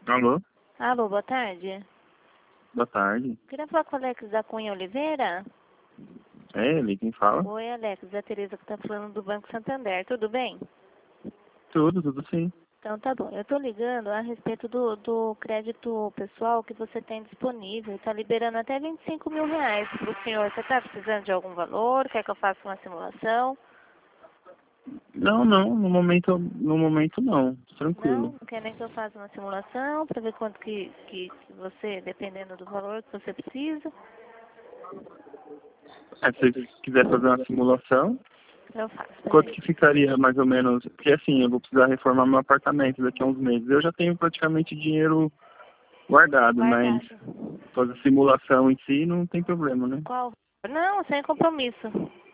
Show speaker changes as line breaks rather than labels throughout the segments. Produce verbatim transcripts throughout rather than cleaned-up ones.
Alô?
Alô, boa tarde.
Boa tarde.
Queria falar com o Alex da Cunha Oliveira.
É ele quem fala?
Oi, Alex, é a Tereza que está falando do Banco Santander, tudo bem?
Tudo, tudo sim.
Então tá bom. Eu estou ligando a respeito do, do crédito pessoal que você tem disponível. Está liberando até vinte e cinco mil reais para o senhor. Você está precisando de algum valor? Quer que eu faça uma simulação?
Não, não, no momento, no momento não.
Não?
Tranquilo.
Não quer nem que eu faça uma simulação para ver quanto que, que você, dependendo do valor que você precisa?
É, se você quiser fazer uma simulação,
Eu faço.
quanto
Peraí.
que ficaria mais ou menos? Porque assim, eu vou precisar reformar meu apartamento daqui a uns meses. Eu já tenho praticamente dinheiro guardado, mas
Guardado.
fazer simulação em si não tem problema, né?
Qual? Não, sem compromisso.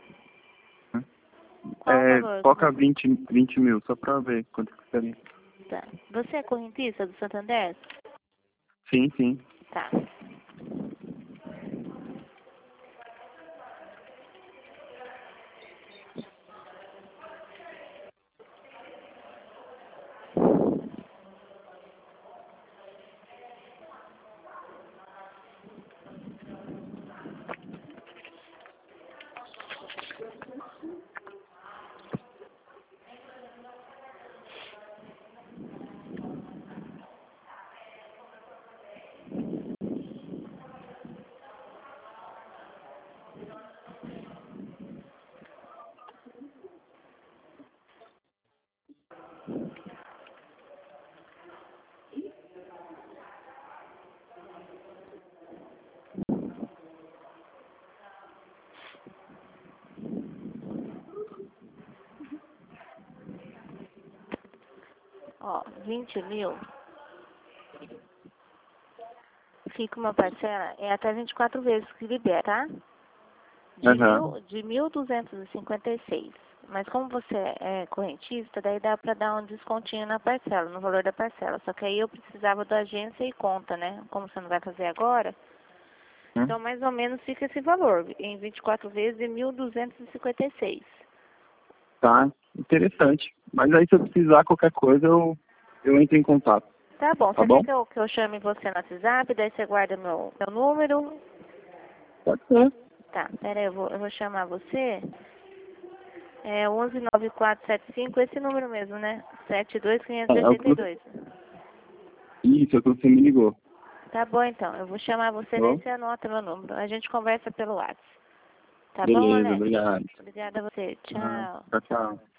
Qual o
É,
valor que
coloca
você...
vinte vinte mil, só pra ver quanto que ficaria.
Tá. Você é correntista do Santander?
Sim, sim.
Tá. Ó, vinte mil. Fica uma parcela, é até vinte e quatro vezes que libera, tá? De
Aham.
mil, de mil duzentos e cinquenta e seis. Mas como você é correntista, daí dá pra dar um descontinho na parcela, no valor da parcela. Só que aí eu precisava da agência e conta, né? Como você não vai fazer agora,
Hum.
então mais ou menos fica esse valor, em vinte e quatro vezes de mil duzentos e cinquenta e seis.
Tá, interessante. Mas aí se eu precisar qualquer coisa, eu, eu entro em contato,
Tá bom,
tá
você quer
bom?
que eu, que eu chame você no WhatsApp, daí você guarda meu, meu número?
Pode ser.
Tá, pera aí, eu vou, eu vou chamar você. É onze nove quatro sete cinco, esse número mesmo, né? sete dois
É,
quinhentos e
é o que
oitenta e
você...
dois.
Isso, é o que você me ligou,
Tá bom então, eu vou chamar você,
tá
daí
bom?
você anota meu número. A gente conversa pelo WhatsApp. Tá bom,
Beleza,
Alex?
obrigado.
Obrigada a você.
Ah,
Tchau.
tchau, tchau.